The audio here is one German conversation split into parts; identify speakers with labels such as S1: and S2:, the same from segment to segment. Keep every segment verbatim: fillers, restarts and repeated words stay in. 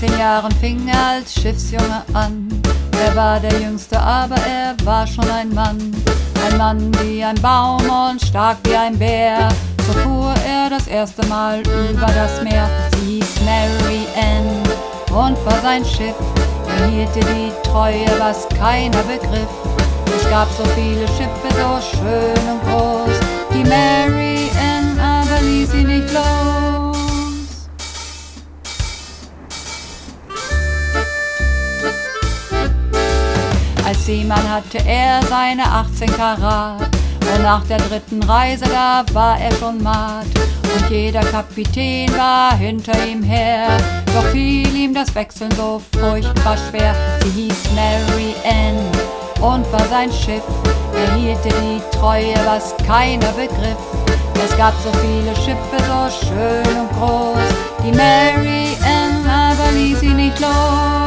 S1: achtzehn Jahren fing er als Schiffsjunge an. Er war der Jüngste, aber er war schon ein Mann. Ein Mann wie ein Baum und stark wie ein Bär. So fuhr er das erste Mal über das Meer. Sie hieß Mary Ann und war sein Schiff. Er hielt ihr die Treue, was keiner begriff. Es gab so viele Schiffe, so schön und groß. Die Mary Ann aber ließ sie nicht los. Als Seemann hatte er seine achtzehn Karat. Und nach der dritten Reise, da war er schon matt. Und jeder Kapitän war hinter ihm her. Doch fiel ihm das Wechseln so furchtbar schwer. Sie hieß Mary Ann und war sein Schiff. Er hielt ihr die Treue, was keiner begriff. Es gab so viele Schiffe, so schön und groß. Die Mary Ann aber ließ sie nicht los.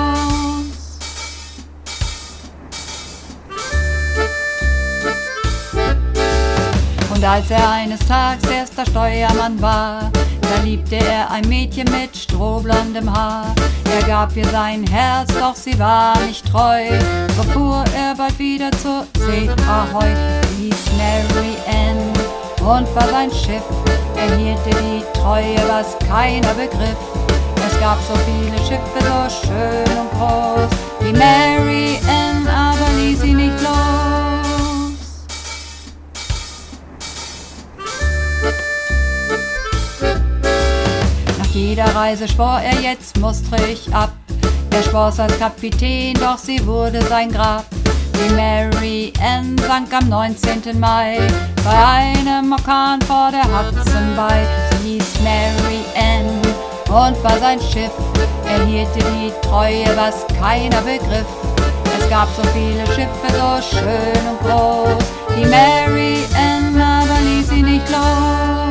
S1: Und als er eines Tages erster Steuermann war, da liebte er ein Mädchen mit strohblondem Haar. Er gab ihr sein Herz, doch sie war nicht treu. So fuhr er bald wieder zur See Ahoi. Sie hieß Mary Ann und war sein Schiff. Er hielt ihr die Treue, was keiner begriff. Es gab so viele Schiffe, so schön und groß. Die Mary Ann aber ließ sie nicht los. Jeder Reise schwor er, jetzt musste ich ab. Er schwor's als Kapitän, doch sie wurde sein Grab. Die Mary Ann sank am neunzehnten Mai bei einem Orkan vor der Hudson Bay. Sie hieß Mary Ann und war sein Schiff. Er hielt ihr die Treue, was keiner begriff. Es gab so viele Schiffe, so schön und groß. Die Mary Ann aber ließ sie nicht los.